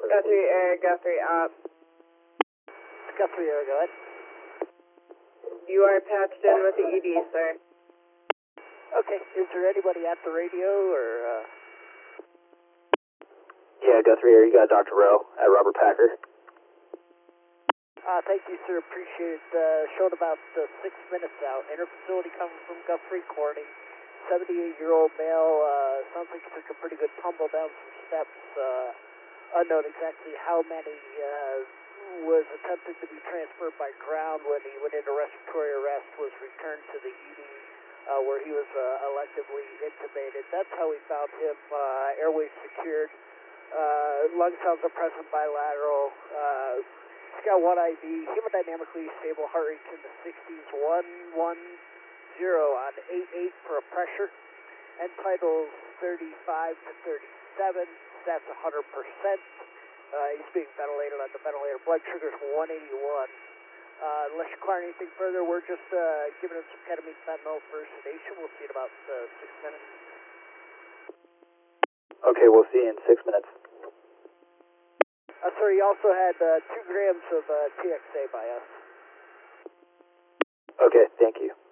Guthrie Air, Guthrie Op. Guthrie Air, go ahead. You are patched in with the ED, sir. Okay, is there anybody at the radio, or, Yeah, Guthrie Air, you got Dr. Rowe at Robert Packer. Thank you, sir, appreciate it. Showed about 6 minutes out. Inter-facility coming from Guthrie Corning. 78-year-old male, sounds like he took a pretty good tumble down some steps. Unknown exactly how many, was attempted to be transferred by ground when he went into respiratory arrest, was returned to the ED, where he was electively intubated. That's how we found him, airways secured. Lung sounds are present bilateral. He's got one IV, hemodynamically stable, heart rate's in the 60s, 110 on 8.8 for a pressure. End vitals 35 to 37, stats 100%. He's being ventilated on the ventilator. Blood sugar's 181. Unless you require anything further, we're just giving him some ketamine fentanyl for sedation. We'll see in about 6 minutes. Okay, we'll see you in 6 minutes. Sir, he also had 2 grams of TXA by us. Okay, thank you.